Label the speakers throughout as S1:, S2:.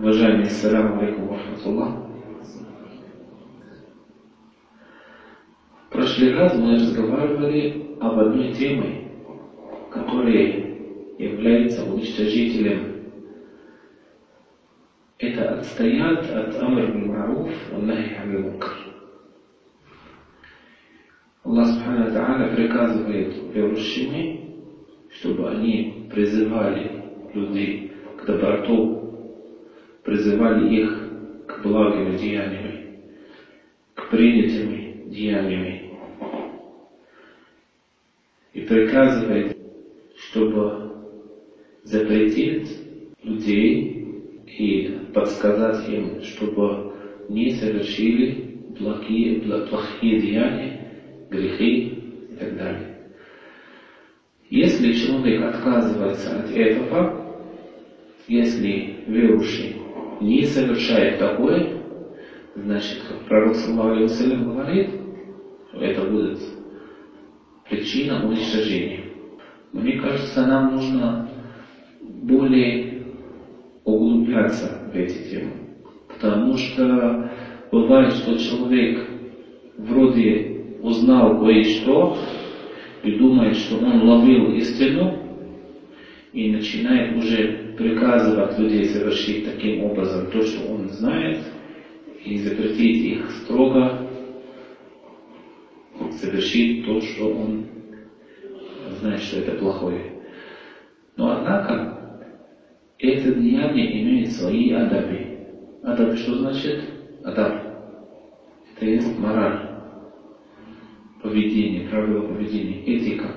S1: Уважаемый, ассаляму алейкум ва рахматуллах. В прошлый раз мы разговаривали об одной теме, которая является уничтожителем. Это отстоять от амр биль ма'руф ва нахи аниль мункар. Аллах Субхану ва Тааля приказывает верующим, чтобы они призывали людей к доброту, призывали их к благим деяниям, к принятым деяниями. И приказывает, чтобы запретить людей и подсказать им, чтобы не совершили плохие деяния, грехи и так далее. Если человек отказывается от этого, если верующий не совершает такое, значит, как пророк саллаллаху алейхи ва саллям говорит, это будет причина уничтожения. Мне кажется, нам нужно более углубляться в эти темы. Потому что бывает, что человек вроде узнал кое-что и думает, что он ловил истину, и начинает уже приказывать людей совершить таким образом то, что он знает, и запретить их строго совершить то, что он знает, что это плохое. Но однако это деяние имеет свои адаби. Адаб что значит? Адаб. Это есть мораль, поведение, правила поведения, этика.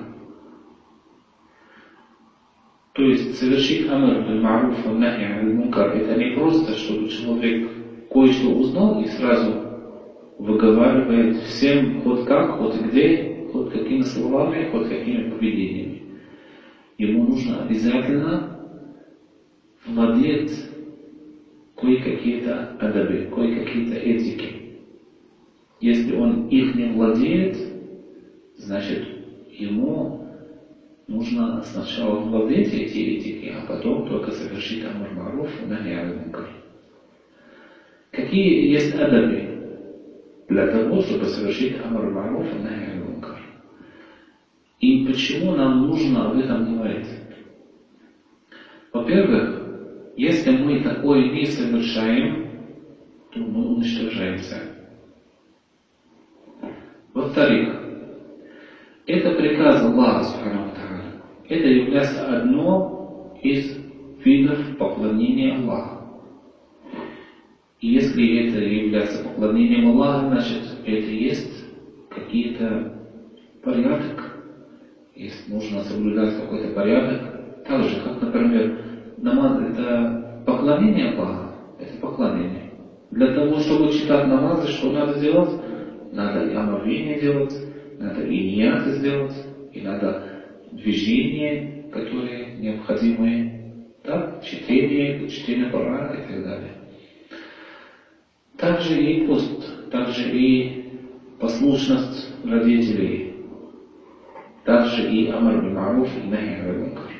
S1: То есть совершить амр биль ма'руф ва нахи аниль мункар — это не просто, чтобы человек кое-что узнал и сразу выговаривает всем хоть как, хоть где, хоть какими словами, хоть какими поведениями. Ему нужно обязательно владеть кое-какие-то адаби, кое-какие-то этики. Если он их не владеет, значит ему нужно сначала владеть эти этики, а потом только совершить амр ма'руф ва нахи аниль мункар. Какие есть адаби для того, чтобы совершить амр ма'руф ва нахи аниль мункар? И почему нам нужно об этом говорить? Во-первых, если мы такое не совершаем, то мы уничтожаемся. Во-вторых, это приказ Аллаха Субхану ва Тааля. Это является одно из видов поклонения Аллаху. И если это является поклонением Аллаху, значит это есть какие-то порядок. Если нужно соблюдать какой-то порядок, так же, как, например, намаз — это поклонение Аллаху, это поклонение. Для того, чтобы читать намазы, что надо делать? Надо и омовение делать, надо и ният сделать, и надо движения, которые необходимые, да? чтение Корана и так далее. Также и пост, также и послушность родителей, также и амр биль ма'руф и нахи аниль мункар.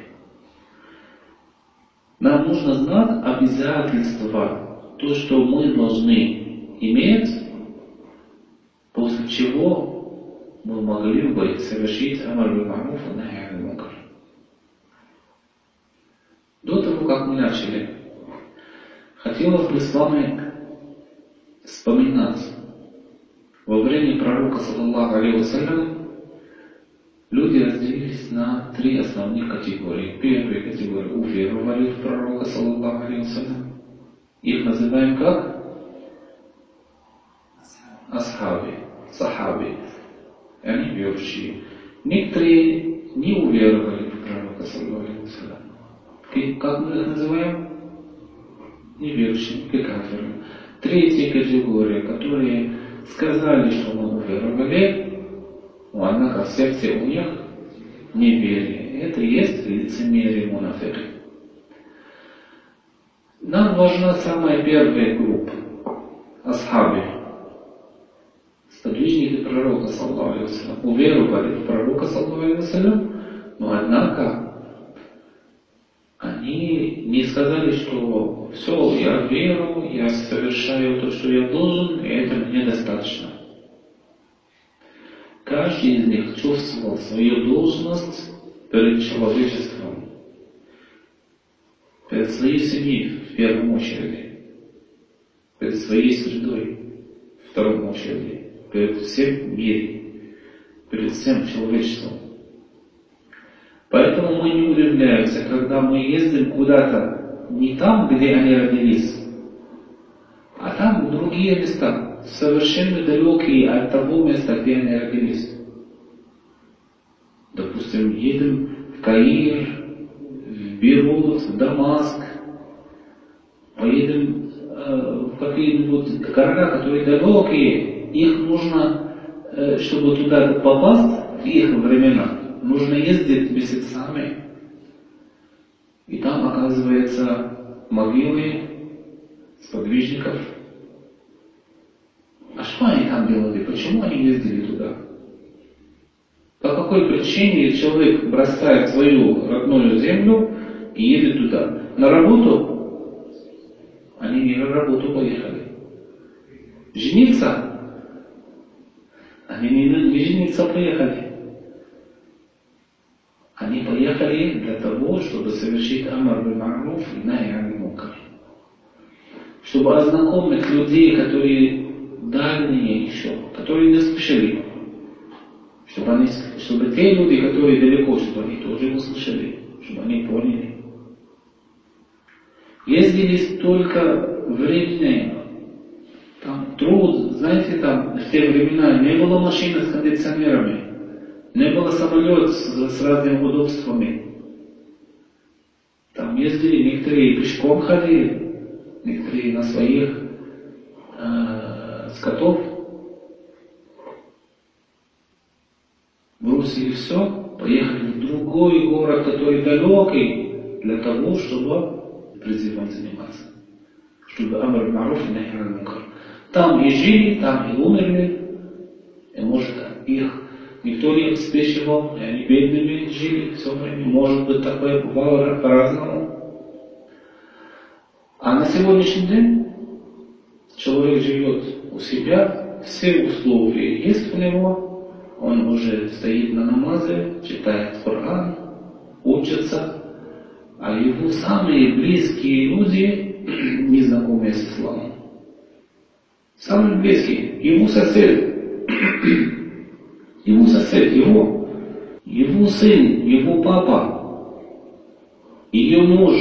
S1: Нам нужно знать обязательства, то, что мы должны иметь, после чего мы могли бы совершить амр биль ма'руф ва нахи аниль мункар. До того, как мы начали, хотелось бы с вами вспоминать. Во время пророка саллаллаху алейхи ва саллям люди разделились на три основных категории. Первая категория уверовали в пророка саллаллаху алейхи ва саллям. Их называем как? Асхаби, сахаби. Они верующие. Некоторые не уверовали в пророка саллаллаху алейхи ва саллям. Как мы их называем? Неверующие, кафиры. Третья категория, которые сказали, что мы уверовали, но однако в сердце у них неверие. Это и есть лицемерие мунафики. Нам важна самая первая группа — асхаби, сподвижники пророка саллаллаху алейхи ва саллям. Уверовали в пророка саллаллаху алейхи ва саллям, но однако они они не сказали, что все, я веру, я совершаю то, что я должен, и это мне достаточно. Каждый из них чувствовал свою должность перед человечеством, перед своей семьей в первую очередь, перед своей средой в вторую очередь, перед всем в мире, перед всем человечеством. Поэтому мы не удивляемся, когда мы ездим куда-то не там, где они родились, а там в другие места, совершенно далекие от того места, где они родились. Допустим, едем в Каир, в Бейрут, в Дамаск, поедем в какие-нибудь города, которые далекие, их нужно, чтобы туда попасть в их времена, нужно ездить месяцами. И там оказывается могилы сподвижников. А что они там делали? Почему они ездили туда? По какой причине человек бросает свою родную землю и едет туда? На работу? Они не на работу поехали. Жениться? Они не жениться поехали. Они поехали для того, чтобы совершить амар биль-ма'руф и нахи ан-мункар. Чтобы ознакомить людей, которые дальние еще, которые не слышали. Чтобы те люди, которые далеко, чтобы они тоже услышали, чтобы они поняли. Ездили столько времени, там труд, знаете, там в те времена не было машины с кондиционерами, не было самолета с разными удобствами. Там ездили, некоторые пешком ходили, некоторые на своих скотов. Бросили все, поехали в другой город, который далекий, для того, чтобы призывом заниматься. Чтобы амар биль-ма'руф и нахи ан-мункар. Там и жили, там и умерли, и может их никто не обеспечивал, и они бедными жили все время. Может быть, такое бывало по-разному. А на сегодняшний день человек живет у себя, все условия есть у него, он уже стоит на намазе, читает Коран, учится, а его самые близкие люди не знакомы с исламом. Самые близкие, его сосед, его сын, его папа, ее муж,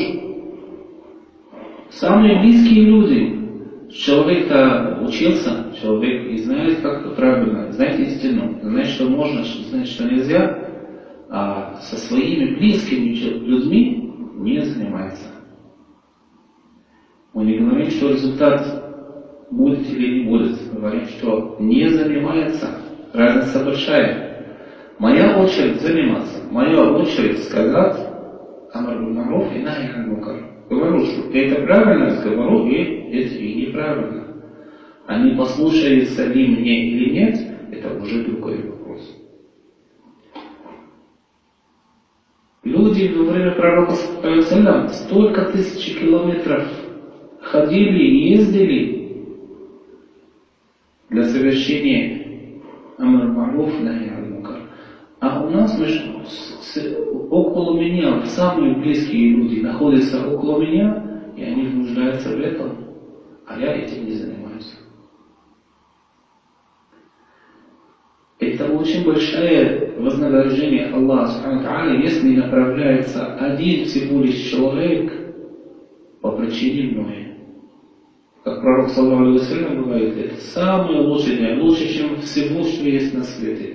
S1: самые близкие люди. Человек-то учился, человек и знает, как это правильно, знает истину, знает, что можно, знает, что нельзя, а со своими близкими людьми не занимается. Мы не говорим, что результат будет или не будет, говорим, что не занимается, разница большая. Моя очередь заниматься, моя очередь сказать амар биль-ма'руф и нахи ан-мункар. Говорю, что это правильно, говорю, и это и неправильно. Они послушаются ли мне или нет, это уже другой вопрос. Люди во время пророка столько тысяч километров ходили и ездили для совершения амар биль-ма'руф и нахи ан-мункар. А у нас около меня, самые близкие люди находятся около меня, и они нуждаются в этом, а я этим не занимаюсь. Это очень большое вознаграждение Аллаха Субхану Тааля, если направляется один всего лишь человек по причине мною. Как пророк саллаллаху алейхи ва саллям говорит, это самое лучшее, лучше, чем всего, что есть на свете.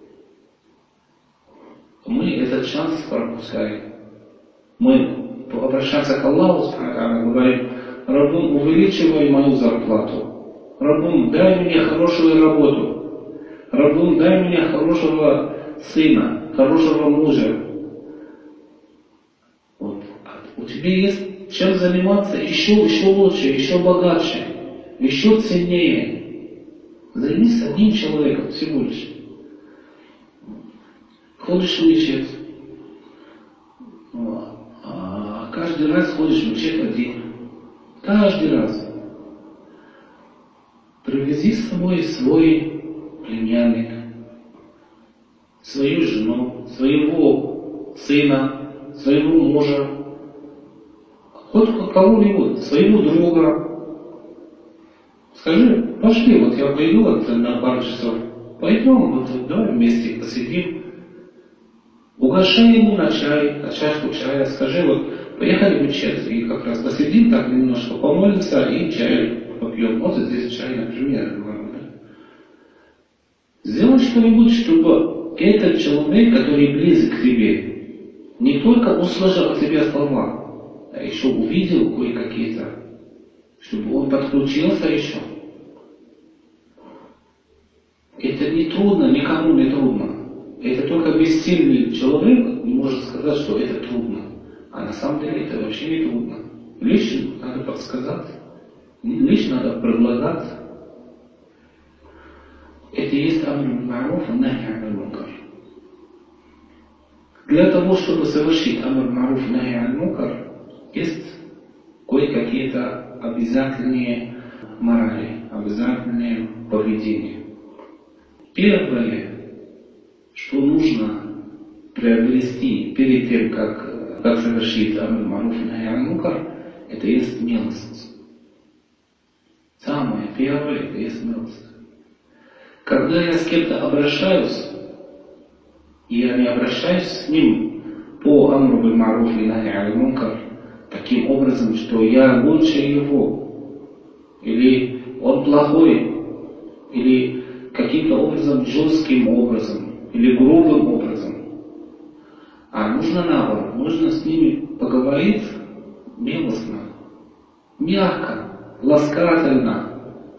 S1: Мы этот шанс пропускаем. Мы обращаемся к Аллаху, говорим: Раббум, увеличивай мою зарплату. Раббум, дай мне хорошую работу. Раббум, дай мне хорошего сына, хорошего мужа. Вот. У тебя есть чем заниматься еще лучше, еще богаче, еще ценнее. Займись одним человеком всего лишь. Ходишь в мечеть, каждый раз ходишь в мечеть один. Каждый раз. Привези с собой свой племянник, свою жену, своего сына, своего мужа, хоть кого-нибудь, своего друга. Скажи, пошли, вот я пойду вот на пару часов, пойдем, вот давай вместе посидим. Угощай ему на чай, на чашку чая, скажи, вот поехали в мечеть и как раз посидим так немножко, помолимся и чай попьем. Вот здесь чай, например. Сделай что-нибудь, чтобы этот человек, который близок к тебе, не только услышал от тебя слова, а еще увидел кое-какие-то, чтобы он подключился еще. Это не трудно, никому не трудно. Это только бессильный человек не может сказать, что это трудно. А на самом деле это вообще не трудно. Лишь надо подсказать, лишь надо предлагать. Это и есть амр биль-ма'руф ва нахи аниль-мункар. Для того, чтобы совершить амр биль-ма'руф ва нахи аниль-мункар, есть кое-какие-то обязательные морали, обязательные поведения. Первое, что нужно приобрести перед тем, как совершить амр биль-ма'руф ва нахи аниль-мункар, это есть милость. Самое первое, это есть милость. Когда я с кем-то обращаюсь, и я не обращаюсь с ним по амру биль-ма'руф ва нахи аниль-мункар таким образом, что я лучше его, или он плохой, или каким-то образом жестким образом, или грубым образом. А нужно наоборот, нужно с ними поговорить милостно, мягко, ласкательно.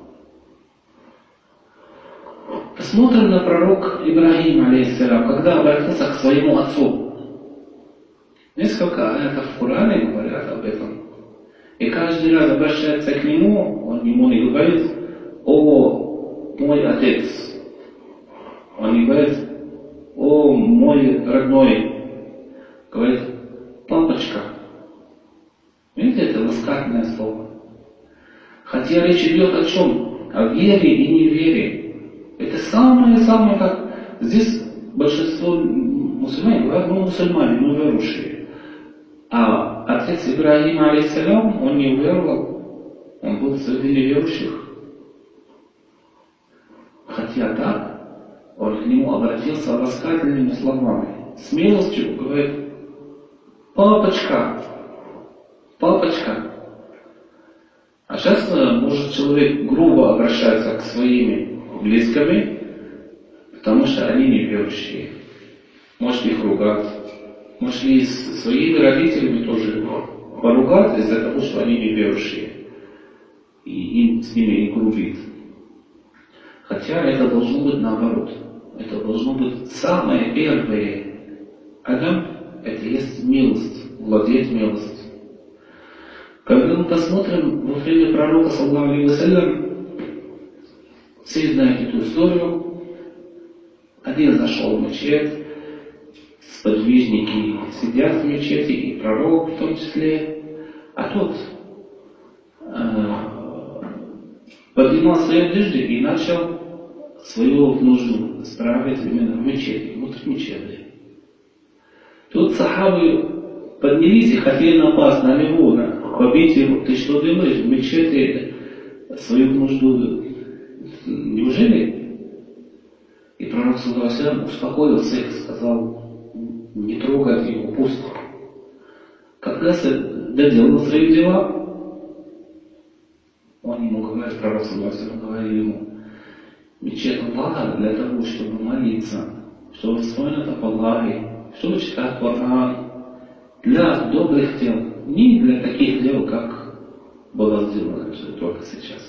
S1: Посмотрим на пророк Ибрахим, алейхиссалям, когда обратился к своему отцу. Несколько аятов в Коране говорят об этом. И каждый раз обращается к нему, он ему не говорит: «О, мой отец». Он не говорит: «О, мой родной». Говорит: «Папочка». Видите, это ласкательное слово. Хотя речь идет о чем? О вере и неверии. Это самое, как здесь большинство мусульман говорят: мы мусульмане, мы верующие. А отец Ибрахим, алейхиссалям, он не уверовал, он был среди неверующих. Хотя так, он к нему обратился ласкательными словами, с милостью говорит: «Папочка, папочка». А сейчас, может, человек грубо обращается к своими близкими, потому что они неверующие. Может их ругать. Может и с своими родителями тоже поругать из-за того, что они неверующие. И с ними и грубит. Хотя это должно быть наоборот. Это должно быть самое первое. Адам — это есть милость, владеть милостью. Когда мы посмотрим во время пророка, саллаллаху алейхи ва саллям, все знают эту историю. Один зашел в мечеть, сподвижники сидят в мечети, и пророк в том числе, а тот поднимал свои одежды и начал свою нужду справить именно в мечети, внутри мечети. Тут сахабы поднялись и хотели напасть на него, побить его. Ты что делаешь в мечети свою нужду? Неужели? И пророк, саллаллаху алейхи ва саллям, успокоил всех, сказал: не трогать его, пусть. Когда доделал свои дела, он ему говорит, пророк, саллаллаху алейхи ва саллям, говорил ему: мечеть Аллаха для того, чтобы молиться, чтобы вспоминать об Аллахе, чтобы читать Коран, для добрых дел, не для таких дел, как было сделано только сейчас.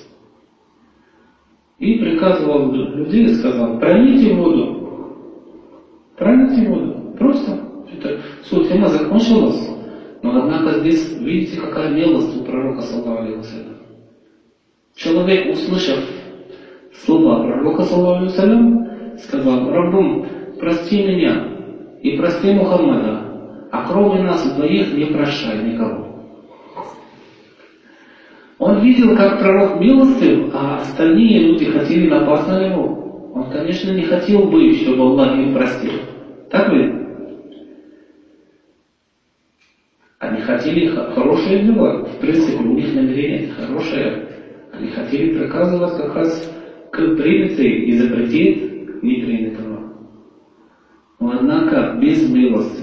S1: И приказывал людей и сказал: прольите воду. Прольите воду. Просто. Это суть тема закончилась. Но однако здесь, видите, какая милость у пророка, саллаллаху алейхи ва саллям. Человек, услышав слова пророка, саллаллаху алейхи ва саллям, сказал: Раббум, прости меня и прости Мухаммада. а кроме нас двоих не прощай никого. Он видел, как пророк милостив, а остальные люди хотели напасть на него. Он, конечно, не хотел бы, чтобы Аллах им простил. Так ведь? Они хотели хорошее дело. В принципе, у них намерение хорошее. Они хотели приказывать как раз к принятию и запретить непринятого. Но однако без милости.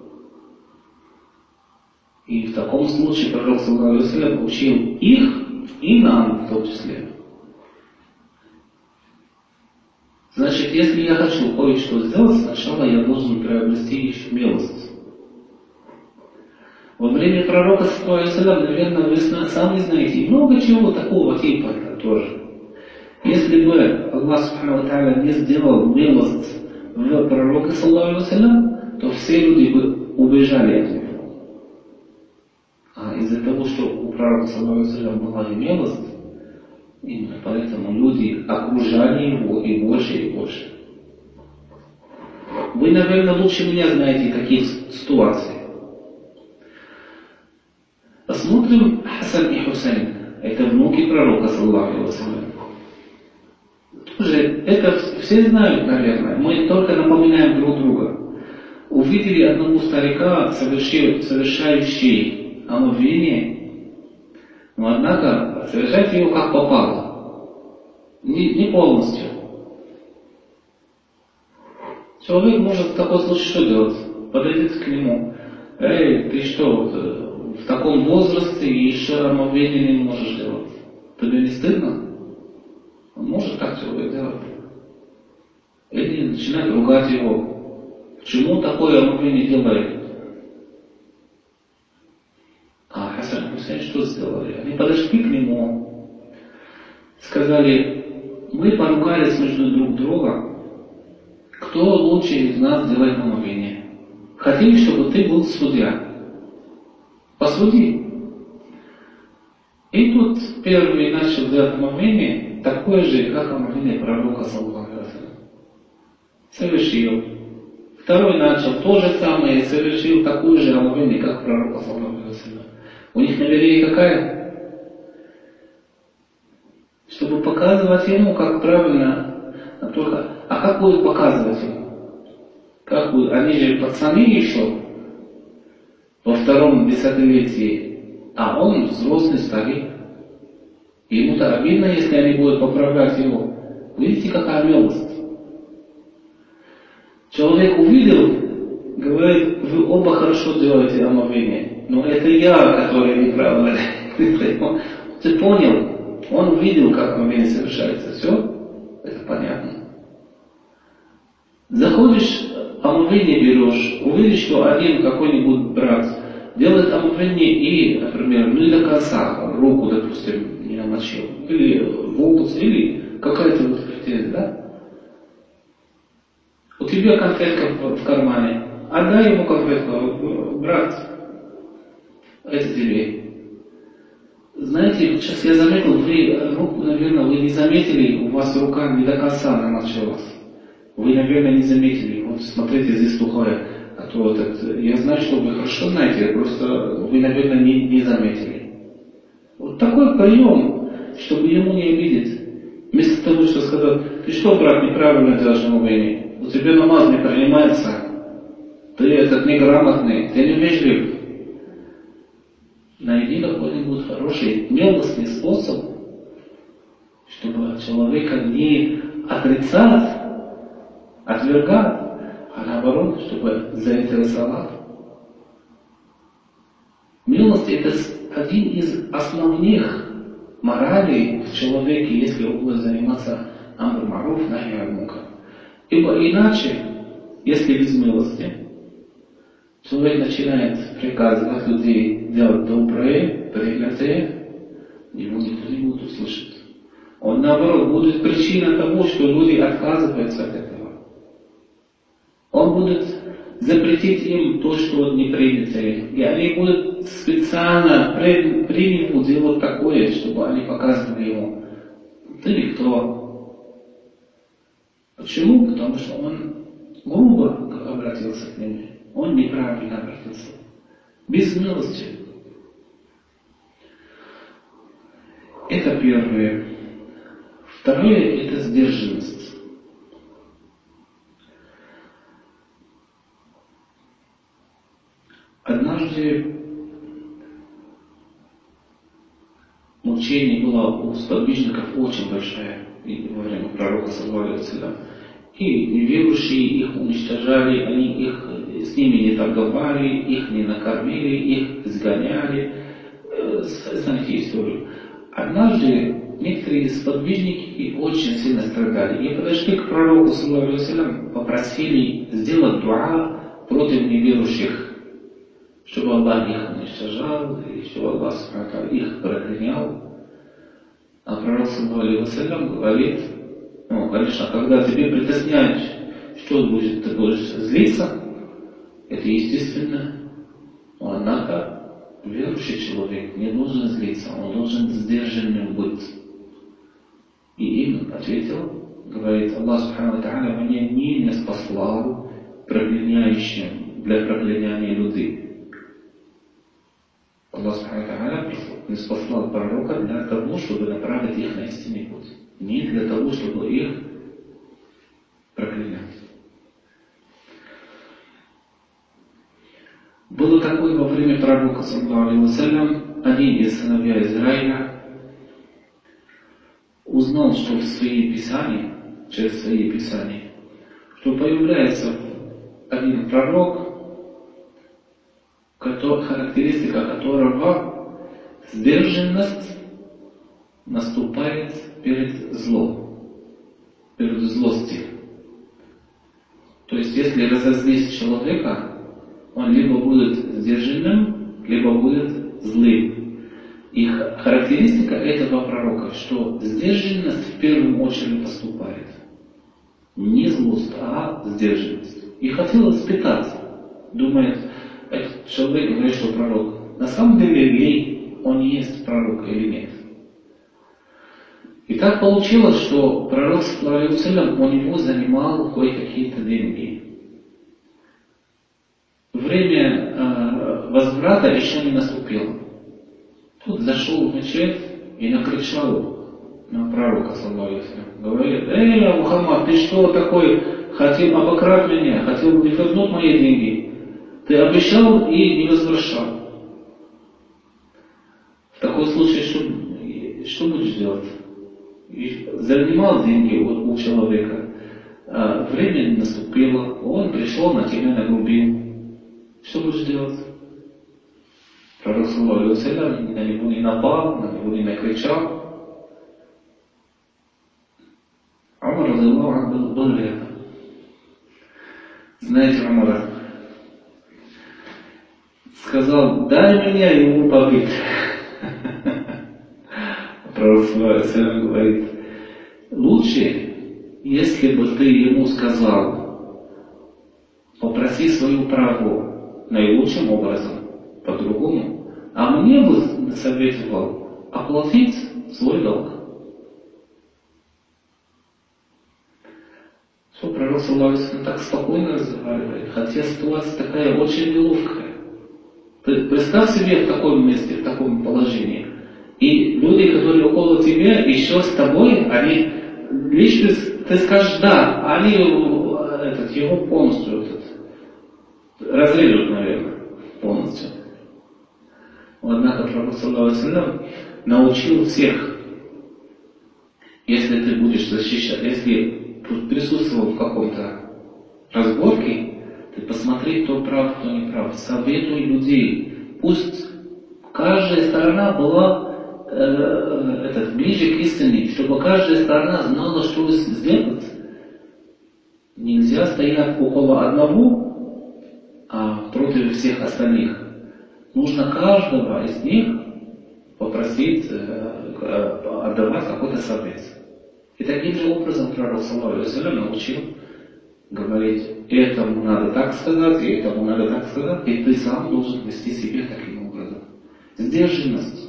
S1: И в таком случае пророк саллаллаху алейхи ва саллям учил их и нам в том числе. Значит, если я хочу кое-что сделать, сначала я должен приобрести еще милость. Во время пророка саллаллаху алейхи ва саллям, наверное, вы сами знаете, много чего такого типа тоже. Если бы Аллах субхану ва тааля не сделал милость в пророка саллаллаху алейхи ва саллям, то все люди бы убежали от него. А из-за того, что у пророка саллаллаху алейхи ва саллям была милость, именно поэтому люди окружали его и больше и больше. Вы, наверное, лучше меня знаете таких ситуаций. Посмотрим Хасан и Хусейн. Это внуки пророка саллаллаху алейхи ва саллям. Тоже это все знают, наверное. Мы только напоминаем друг друга. Увидели одного старика, совершающий омовение, но однако совершать его как попало. Не полностью. Человек может в таком случае что делать? Подойти к нему. Эй, ты что, в таком возрасте еще омовение не можешь делать? Тебе не стыдно? Он может так человек делать. Или начинает ругать его. Почему такое омовение делает? А Хасан и Хусейн что сделали? Они подошли к нему, сказали, мы поругались между друг другом, кто лучше из нас делает омовение. Хотели, чтобы ты был судья. Посуди. И тут первый начал делать омовение, такое же, как омовение пророка саллаллаху алейхи ва саллям. Совершил. Второй начал то же самое, совершил такое же омовение, как пророка саллаллаху алейхи ва саллям. У них намерение какая? Чтобы показывать ему, как правильно, только. А как будет показывать ему? Как будет? Они же пацаны еще во втором десятилетии, а он взрослый старик. Ему-то обидно, если они будут поправлять его. Видите, какая милость? Человек увидел, говорит, вы оба хорошо делаете омовение. Но это я, который неправильно. Ты понял? Он увидел, как омовение совершается. Все? Это понятно. Заходишь, омовение берешь, увидишь, что один какой-нибудь брат делает омовение и, например, не до конца, руку, допустим, не намочил, или волос, или какая-то вот претензия, да? У тебя конфетка в кармане, отдай ему конфетку, брат, это тебе. Знаете, сейчас я заметил, вы руку, наверное, вы не заметили, у вас рука не до конца намочилась. Вы, наверное, не заметили. Вот смотрите, здесь сухое. А то вот это, я знаю, что вы хорошо знаете, просто вы, наверное, не заметили. Вот такой прием, чтобы ему не обидеть. Вместо того, что сказать, ты что, брат, неправильно делаешь омовение? У тебя намаз не принимается. Ты этот неграмотный, ты невежлив. Найди какой-нибудь хороший, милостный способ, чтобы человека не отрицать, отвергать, а наоборот, чтобы заинтересовать. Милость — это один из основных моралей в человеке, если он будет заниматься амр маруф нахи ан мункар. Ибо иначе, если без милости, человек начинает приказывать людей делать доброе, принятое, его никто не будет услышать. Он, наоборот, будет причиной того, что люди отказываются от этого. Он будет запретить им то, что не принятое. И они будут специально при нему делать такое, чтобы они показывали ему, ты никто. Почему? Потому что он грубо обратился к ним. он неправильно обратился. Без милости. Это первое. Второе – это сдержанность. Однажды мучение было у сподвижников очень большое во время пророка саллаллаху алейхи ва саллям. И неверующие их уничтожали, они с ними не торговали, их не накормили, их изгоняли. Знаете историю. Однажды некоторые сподвижники очень сильно страдали и подошли к пророку саллаллаху алейхи ва саллям, попросили сделать дуа против неверующих, чтобы Аллах их уничтожал, и чтобы Аллах их проклинял. А пророк саллаллаху алейхи ва саллям говорит, конечно, когда тебе притесняют, что будет, ты будешь злиться, это естественно. Но однако верующий человек не должен злиться, он должен сдержанным быть. И им ответил, говорит, Аллах Субхану ва Тааля меня не спаслал проклиняющим для проклинания людей. Аллах Субхану ва Тааля не спаслал пророка для того, чтобы направить их на истинный путь. Не для того, чтобы их проклинать. Было такое во время пророка, саллаллаху алейхи ва саллям, один из сыновей Израиля узнал, что в свои писания, через свои писания, что появляется один пророк, характеристика которого сдержанность наступает перед злом, перед злостью. То есть, если разозлить человека, он либо будет сдержанным, либо будет злым. И характеристика этого пророка, что сдержанность в первую очередь поступает. Не злость, а сдержанность. И хотел испытать. Думает, этот человек говорит, что пророк. На самом деле ли он есть пророк или нет? И так получилось, что пророк, саллаллаху алейхи ва саллям, у него занимал кое-какие-то деньги. Время возврата еще не наступило. Тут зашел в мечеть и накричал на пророка, саллаллаху алейхи ва саллям. Говорит, Мухаммад, ты что такой, хотел обокрасть меня, хотел не вернуть мои деньги. Ты обещал и не возвращал. В таком случае, что будешь делать? Занимал деньги у человека, время наступило, он пришел, на тебя нагрубил. Что будешь делать? Пророк саллаллаху алейхи ва саллям на него не напал, на него не накричал. Умар радиллаху анху был рядом. Знаете Умара? Сказал, дай меня ему побить. Пророк саллаллаху алейхи ва саллям говорит, лучше, если бы ты ему сказал, попроси свою правду наилучшим образом, по-другому, а мне бы советовал оплатить свой долг. Что пророк саллаллаху алейхи ва саллям так спокойно разговаривает, хотя ситуация такая очень неловкая. Ты представь себе в таком месте, в таком положении. И люди, которые около тебя, еще с тобой, они лишь ты скажешь да, они его полностью разрежут, наверное, полностью. Однако пророк саллаллаху алейхи ва саллям научил всех, если ты будешь защищать, если присутствовал в каком-то разборке, ты посмотри, кто прав, кто не прав. Советуй людей. Пусть каждая сторона была ближе к истине, чтобы каждая сторона знала, что сделать. Нельзя стоять около одного, а против всех остальных. Нужно каждого из них попросить отдавать какой-то совет. И таким же образом пророк саллаллаху алейхи ва саллям научил говорить, этому надо так сказать, и этому надо так сказать, и ты сам должен вести себя таким образом. Сдержанность.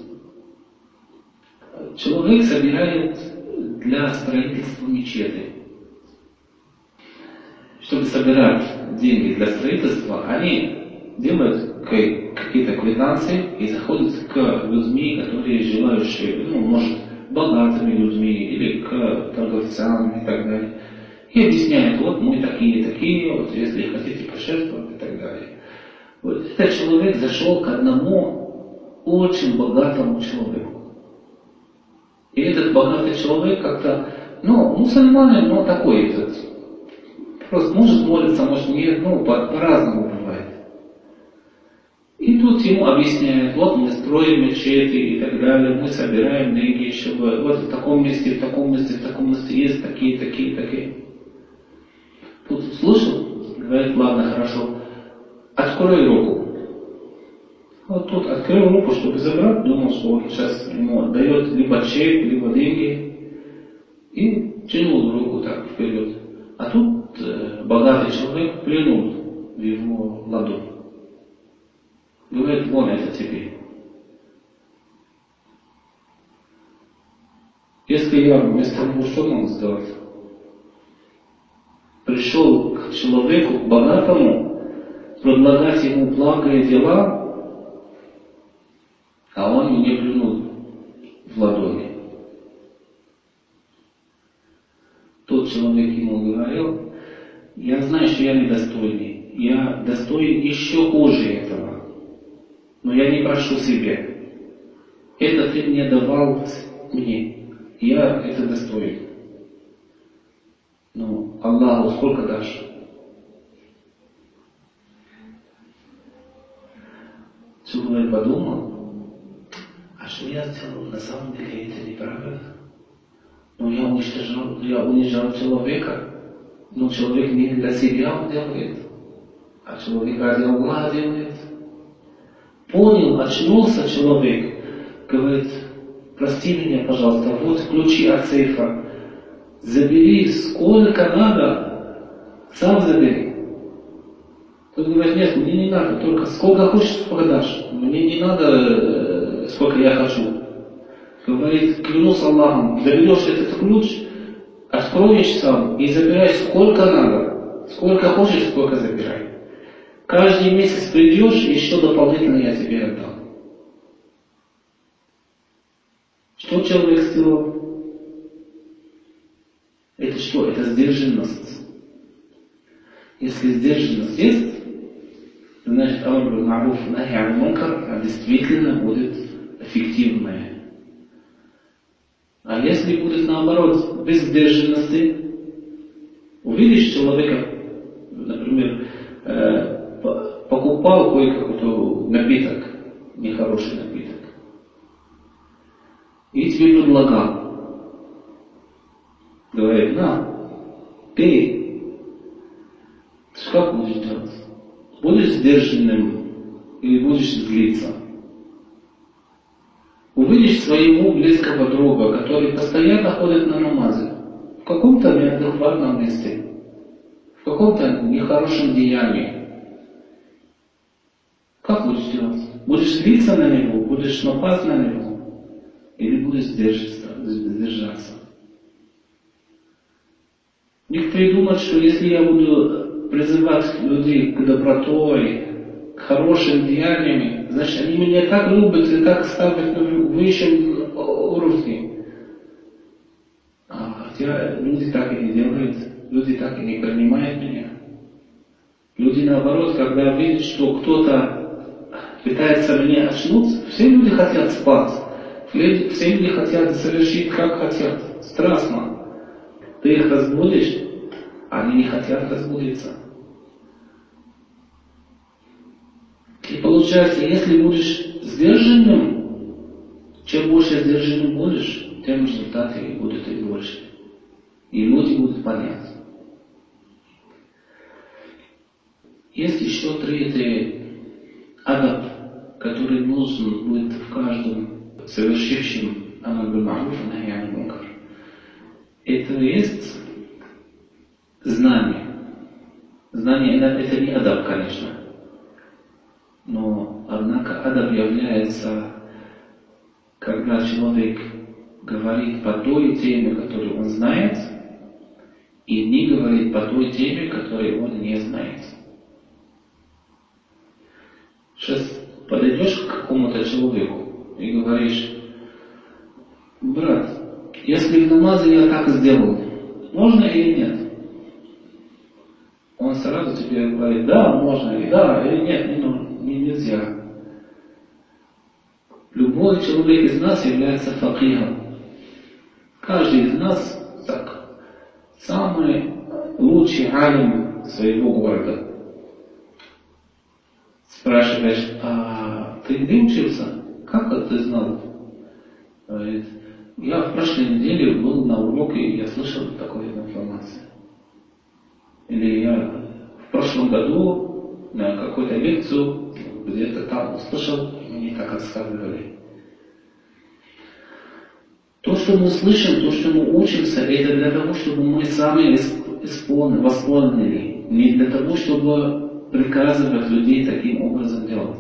S1: Человек собирает для строительства мечети. чтобы собирать деньги для строительства, они делают какие-то квитанции и заходят к людьми, которые желающие, может, богатыми людьми или к торговцам и так далее. И объясняют, вот мы такие, вот если хотите пожертвовать и так далее. Вот этот человек зашел к одному очень богатому человеку. И этот богатый человек как-то, мусульманин, но такой этот, просто может молиться, может нет, по-разному бывает. И тут ему объясняют, вот мы строим мечети и так далее, мы собираем деньги, чтобы вот в таком месте, в таком месте есть такие. Тут слышал, говорит, ладно, хорошо, открой руку. Вот тут открыл руку, чтобы забрать, думал, что он сейчас ему отдает либо чек, либо деньги. И тянул руку так вперед. А тут богатый человек плюнул в его ладонь. Говорит, вон это тебе. Если я вместо него что мог сделать? Пришел к человеку, к богатому, предлагать ему благие дела, а он мне плюнул в ладони. Тот человек ему говорил, я знаю, что я недостойный, я достоин еще хуже этого, но я не прошу себе. Это ты мне давал мне, я это достоин. Но Аллаху сколько дашь? Человек подумал, а что я сделал? На самом деле это неправильно. Но я унижал человека. Но человек не для себя он делает, а человек ради Аллаха делает. Понял, очнулся человек, говорит, прости меня, пожалуйста, вот ключи от сейфа. Забери сколько надо, сам забери. Тот говорит, нет, мне не надо, только сколько хочешь, сколько дашь. Мне не надо, сколько я хочу. Говорит, клянусь Аллахом, заберешь этот ключ, откроешь сам и забирай сколько надо. Сколько хочешь, сколько забирай. Каждый месяц придешь, еще дополнительно я тебе отдам. Что человек сделал? Это что? Это сдержанность. Если сдержанность есть, значит, амр биль ма'руф нахи ан мункар действительно будет эффективная. А если будет наоборот, без сдержанности, увидишь человека, например, покупал кое-какой напиток, нехороший напиток, и тебе предлагал. Говорит, на, пей. Что будешь делать? Будешь сдержанным или будешь злиться? Увидишь своего близкого друга, который постоянно ходит на намазы, в каком-то неадекватном месте, в каком-то нехорошем деянии. Как будешь делать? Будешь злиться на него, будешь напасть на него, или будешь сдержаться? Некоторые думают, что если я буду призывать людей к добротой, к хорошим деяниям, значит, они меня так любят и так ставят на высшем уровне. Хотя люди так и не делают, люди так и не принимают меня. Люди наоборот, когда видят, что кто-то пытается мне очнуться, все люди хотят спать, все люди хотят совершить как хотят, страстно. Ты их разбудишь, а они не хотят разбудиться. И получается, если будешь сдержанным, чем больше сдержанным будешь, тем результаты будут и больше. И люди будут понять. Есть еще третий адаб, который нужен будет в каждом совершившем амр биль ма'руф ва нахи ан мункар. Это есть знание. Знание это не адаб, конечно. Но, однако, адаб является, когда человек говорит по той теме, которую он знает, и не говорить по той теме, которой он не знает. Сейчас подойдешь к какому-то человеку и говоришь: брат, если в намазе я так сделал, можно или нет? Он сразу тебе говорит: да, можно, или да, или нет, нельзя. Любой человек из нас является факихом. Каждый из нас так, самый лучший алим своего города. Спрашиваешь: а ты где учился? Как это ты знал? Говорит: я в прошлой неделе был на уроке, и я слышал такую информацию. Или я в прошлом году на какую-то лекцию где-то там услышал, и мне так рассказывали. То, что мы слышим, то, что мы учимся, это для того, чтобы мы сами восполнили, не для того, чтобы приказывать людей таким образом делать.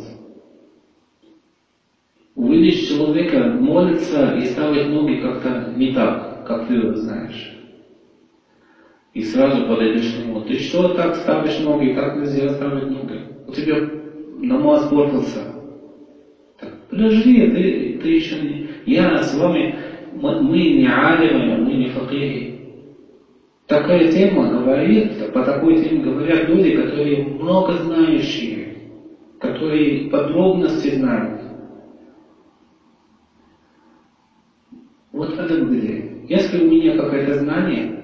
S1: Увидишь человека, молится и ставит ноги как-то не так, как ты знаешь. И сразу подойдешь к нему: ты что так ставишь ноги, как нельзя ставить ноги? У тебя намаз портился. Так, подожди, ты еще не... Я с вами, мы не алимы, мы не факихи. Такая тема говорит, по такой теме говорят люди, которые много знающие, которые подробности знают. Вот это где. Если у меня какое-то знание,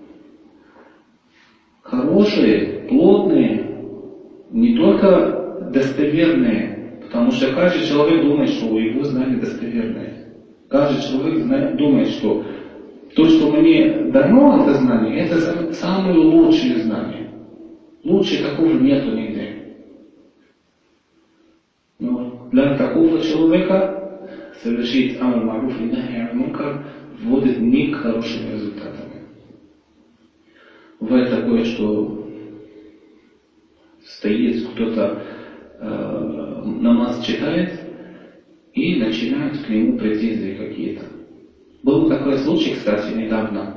S1: хорошие, плотные, не только достоверные, потому что каждый человек думает, что его знания достоверные. Каждый человек думает, что то, что мне дано, это знание, это самые лучшие знания. Лучше такого нету нигде. Но для такого человека совершить амр ма'руф и нахи ан мункар вводит не к хорошим результатам. Бывает такое, что стоит кто-то, намаз читает, и начинают к нему претензии какие-то. Был такой случай, кстати, недавно.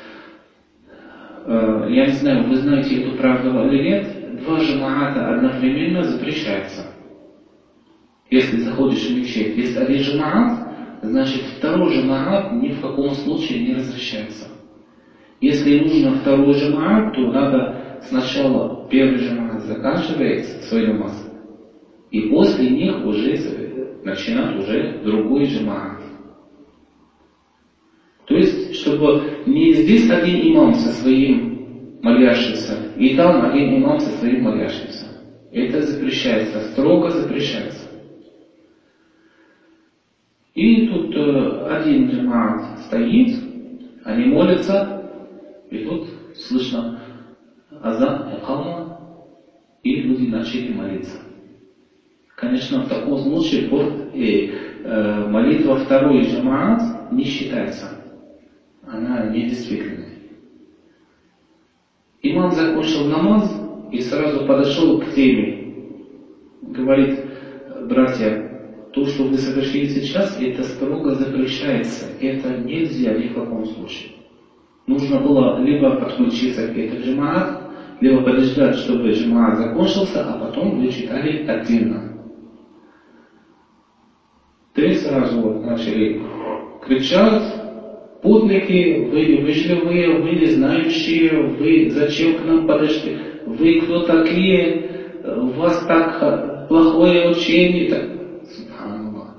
S1: Я не знаю, вы знаете эту правду или нет, 2 джамаата одновременно запрещается. Если заходишь в мечеть, есть один джамаат, значит второй джамаат ни в каком случае не разрешается. Если нужно второй джамаат, то надо сначала первый джамаат заканчивает свой намаз, и после них уже начинать уже другой джамаат. То есть, чтобы не здесь один имам со своим молящимся, и там один имам со своим молящимся. Это запрещается, строго запрещается. И тут один джамаат стоит, они молятся, и тут слышно азан, икама, и люди начали молиться. Конечно, в таком случае молитва второй джамаат не считается. Она недействительна. Имам закончил намаз и сразу подошел к теме. Говорит: братья, то, что вы совершили сейчас, это строго запрещается. Это нельзя ни в каком случае. Нужно было либо подключиться к этому джамаат, либо подождать, чтобы джамаат закончился, а потом вы читали отдельно. Ты сразу начали кричать: путники, вы невежливые, вы не знающие, вы зачем к нам подошли, вы кто такие, у вас так плохое учение. Субханаллах.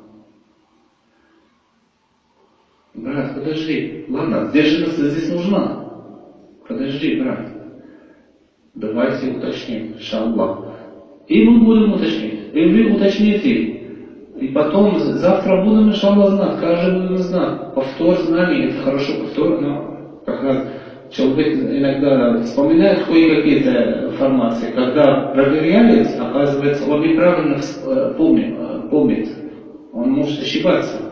S1: Брат, подожди, ладно, сдержанность здесь нужна. Подожди, брат, давайте уточним, иншаллах. И мы будем уточнить, и вы уточните. И потом, завтра будем, иншаллах, знать, каждый будем знать. Повтор знаний, это хорошо, повтор, но как раз человек иногда вспоминает кое-какие информации. Когда проверяет, оказывается, он неправильно помнит. Он может ошибаться.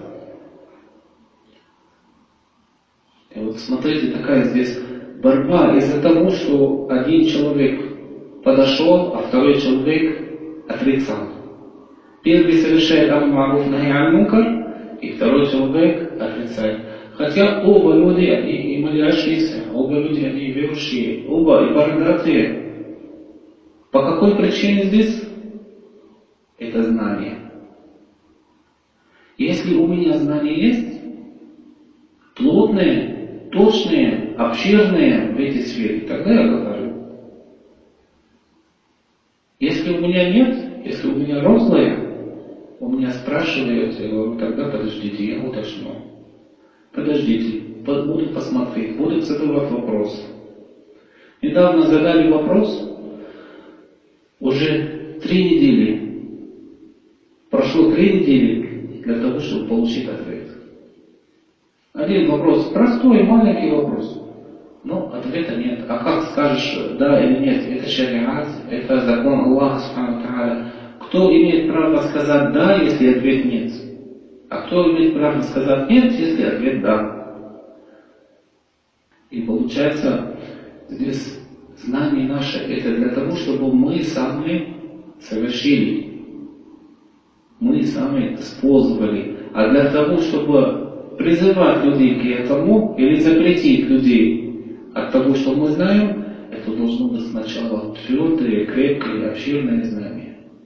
S1: И вот смотрите, такая здесь борьба из-за того, что один человек подошел, а второй человек отрицал. Первый совершает амр ма'руф нахи ан мункар, и второй человек отрицает. Хотя оба люди, они и молящиеся, оба люди, они верующие, оба и бородатые. По какой причине здесь? Это знание. Если у меня знания есть, плотные, точные, обширные в этой сфере, тогда я говорю. Если у меня нет, если у меня розовые, у меня спрашивают, я говорю, тогда подождите, я уточню. Подождите, буду посмотреть, буду задавать вопрос. Недавно задали вопрос, уже 3 недели. Прошло 3 недели для того, чтобы получить ответ. Один вопрос, простой, маленький вопрос. Но ответа нет. А как скажешь, да или нет, это шариат, это закон Аллаха Субхану Тааля. Кто имеет право сказать да, если ответ нет? А кто имеет право сказать нет, если ответ да? И получается, здесь знание наше, это для того, чтобы мы сами совершили. Мы сами использовали. А для того, чтобы призывать людей к этому, или запретить людей от того, что мы знаем, это должно быть сначала твердое, крепкое, обширное знание.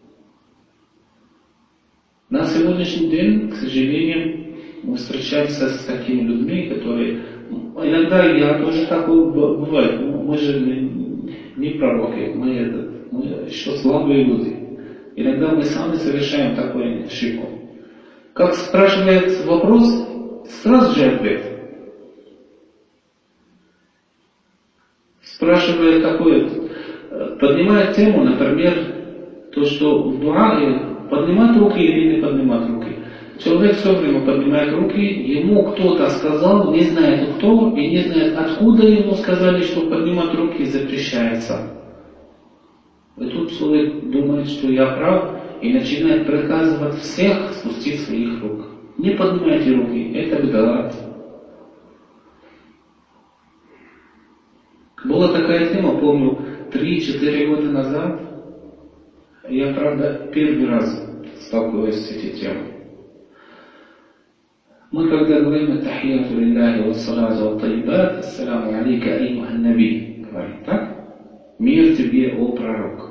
S1: На сегодняшний день, к сожалению, мы встречаемся с такими людьми, которые... Иногда я тоже такой бывает. Мы же не пророки, мы еще слабые люди. Иногда мы сами совершаем такую ошибку. Как спрашивает вопрос, сразу же ответ. Спрашивает такое, поднимает тему, например, то, что в дуа поднимать руки или не поднимать руки. Человек все время поднимает руки, ему кто-то сказал, не знает кто, и не знает откуда ему сказали, что поднимать руки запрещается. И тут человек думает, что я прав, и начинает приказывать всех спустить своих рук. Не поднимайте руки, это бедалат. Была такая тема, помню, 3-4 года назад. Я, правда, первый раз сталкиваюсь с этой темой. Мы, когда говорим «Ат-тахияту лилляхи вассалату ват-тайбат, ассаляму алейка айюхан наби», говорим так? «Мир тебе, о пророк».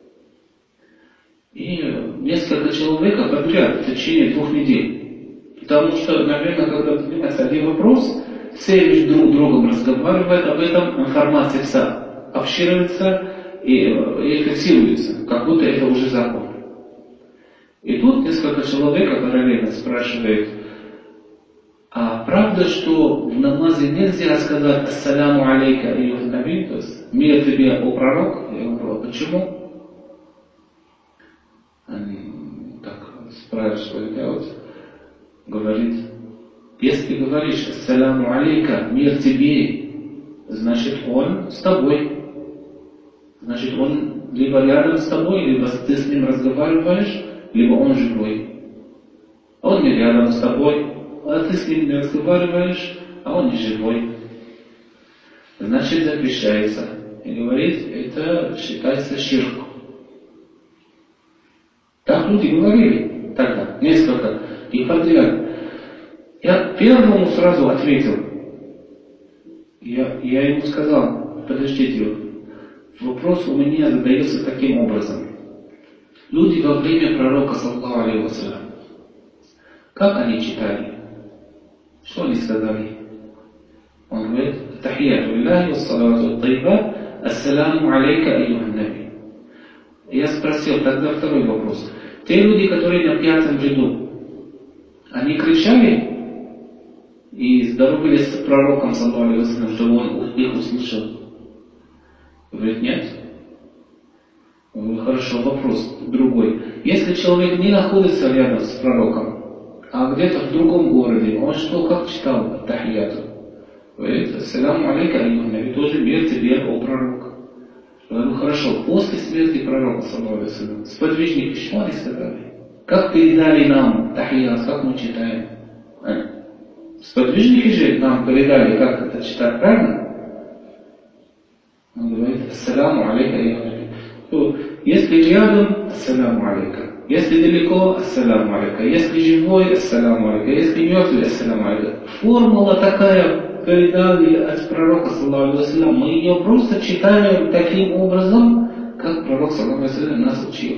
S1: И несколько человек подряд в течение 2 недель. Потому что, наверное, когда поднимается один вопрос, все между друг другом разговаривают об этом, информация вся обширивается и фиксируется, как будто это уже закон. И тут несколько человек параллельно спрашивают, а правда, что в намазе нельзя сказать «Ассаляму алейка айюхан наби», то есть «Мир тебе, о пророк»? Я говорю, почему? Они так спрашивают, говорит, если говоришь «Ассаляму алейка», «Мир тебе», значит он с тобой. Значит он либо рядом с тобой, либо ты с ним разговариваешь, либо он живой. Он не рядом с тобой, а ты с ним не разговариваешь, а он не живой. Значит запрещается. И говорит, это считается ширк. Так люди говорили тогда, несколько, и подряд. Я первому сразу ответил. Я ему сказал, подождите, вопрос у меня задается таким образом. Люди во время пророка, саллаллаху алейхи вассалям, как они читали? Что они сказали? Он говорит, «Тахияту лилляхи вассалату ват-тайбат, ассаляму алейка айюхан наби». Я спросил тогда второй вопрос. Те люди, которые на 5-м ряду, они кричали и здоровались с пророком, саллаллаху алейхи вассалям, чтобы он их услышал? Говорит, нет. Он говорит, хорошо, вопрос другой. Если человек не находится рядом с пророком, а где-то в другом городе, он что, как читал тахияту? Говорит, ассаляму алейка айюхан наби, тоже мир тебе, о пророк. Я говорю, хорошо, после смерти пророка, саллаллаху алейхи вассалям, сподвижники, что они сказали? Как передали нам тахият, как мы читаем? Сподвижники же нам передали, как это читать, правильно? Он говорит, ассаляму алейка айюхан наби. Если рядом, ассаляму алейка. Если далеко, ассаляму алейка. Если живой, ассаляму алейка. Если мертвый, ассаляму алейка. Формула такая передали от пророка, саллаллаху алейхи вассалям. Мы ее просто читаем таким образом, как пророк, саллаллаху алейхи вассалям, нас учил.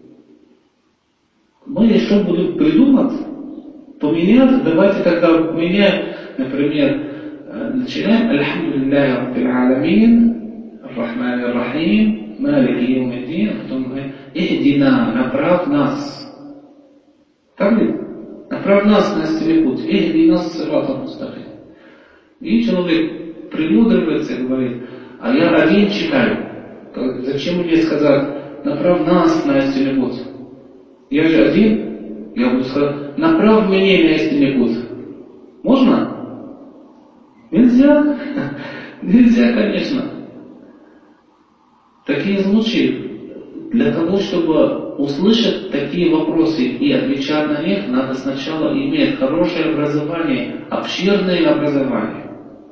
S1: Мы что будем придумать? Поменять? Давайте тогда поменяем, например, начинаем Альхамдулиллахи Раббил Аламин, Ар-Рахман Ар-Рахим, Малики Йаумиддин, а потом говорим, Ихдина, направь нас. Так ли? Направь нас на истинный путь. Ихдина сирата мустаким. И человек примудривается и говорит, а я один читаю. Зачем мне сказать, направь нас на истинный путь? Я же один, я буду сказать, направь меня на истинный путь. Можно? Нельзя. Нельзя, конечно. Такие случаи. Для того, чтобы услышать такие вопросы и отвечать на них, надо сначала иметь хорошее образование, обширное образование.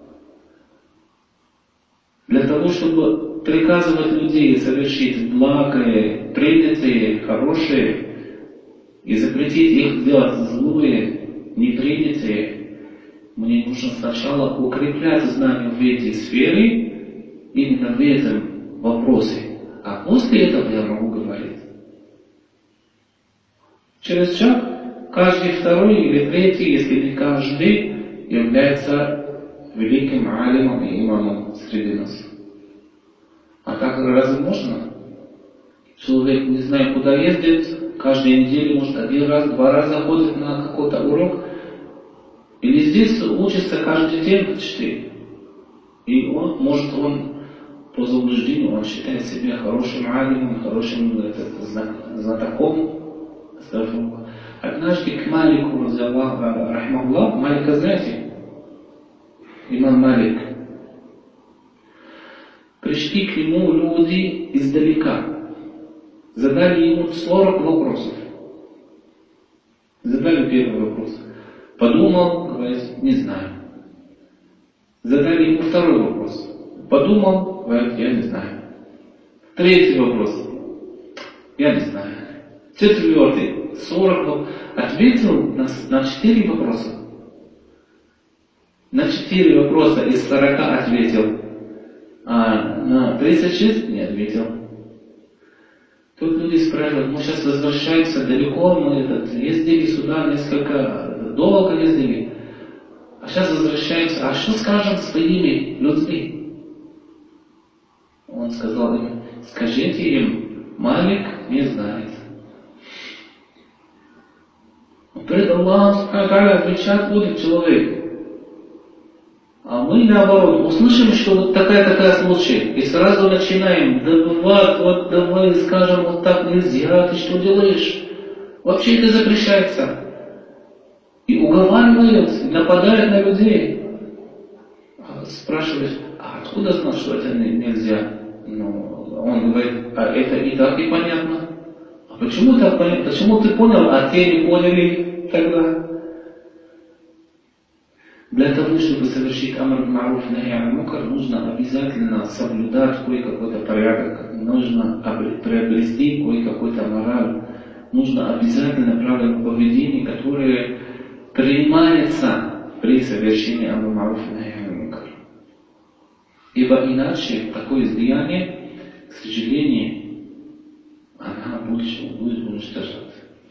S1: Для того, чтобы приказывать людей совершить благое, принятые, хорошее, и запретить их делать злое, непринятые, мне нужно сначала укреплять знания в этой сфере, именно в этом вопросе. А после этого я могу говорить. Через шаг, каждый второй или третий, если не каждый, является великим алимом и имамом среди нас. А так разве можно? Человек, не знаю, куда ездит, каждую неделю, может, один раз, два раза ходит на какой-то урок, или здесь учится каждый день почти. И он по заблуждению, он считает себя хорошим алимом, хорошим знатоком. Однажды к Малику, рахмахуллах, Малика знаете? Имам Малик. Пришли к нему люди издалека. Задали ему 40 вопросов. Задали первый вопрос. Подумал, говорит, не знаю. Задали ему второй вопрос. Подумал, говорит, я не знаю. Третий вопрос. Я не знаю. Четвертый. 40 вопросов. Ответил на 4 вопроса. На 4 вопроса из 40 ответил. А на 36 не ответил. Тут люди спрашивают, мы сейчас возвращаемся далеко, мы ездили сюда несколько, долго ездили. А сейчас возвращаемся, а что скажем своими людьми? Он сказал им, скажите им, Малик не знает. Перед Аллахом отвечать будет человек. А мы наоборот, услышим, что вот такая случай, и сразу начинаем, вот давай скажем, вот так нельзя, ты что делаешь? Вообще это запрещается. И уговаривают, и нападают на людей. Спрашиваешь, а откуда знал, что это нельзя? Он говорит, а это и так и понятно. А почему так понятно? Почему ты понял, а те не поняли тогда? Для того, чтобы совершить амр ма'руф нахи ан мункар, нужно обязательно соблюдать кое-какой-то порядок, нужно приобрести кое-какой-то мораль, нужно обязательно правила поведения, которые принимается при совершении амр ма'руф нахи ан мункар. Ибо иначе такое деяние, к сожалению, она будет уничтожаться.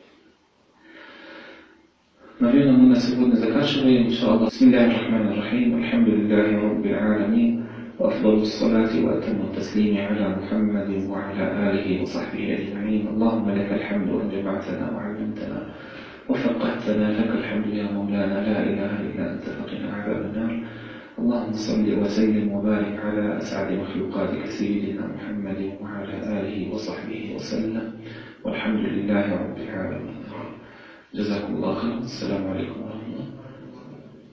S1: Наверное, мы на сегодня заканчиваем, иншаллах. Бисмиллахи рахмани рахим, альхамдулиллахи раббил аламин, ва афдалу ссалати ва атамму таслими аля Мухаммадин ва аля алихи ва сахбихи аджмаин. Аллахумма лакал хамду ан джамa'тана ва 'allamtana ва фақахтана, лакал хамду я мавлана, ла илаха илля анта фақина 'adhaban nar. اللهم صل وسلم وبارك على أسعد مخلوقاتك سيدنا محمد وعلى آله وصحبه وسلم والحمد لله رب العالمين. جزاكم الله خيرا. السلام عليكم ورحمة الله.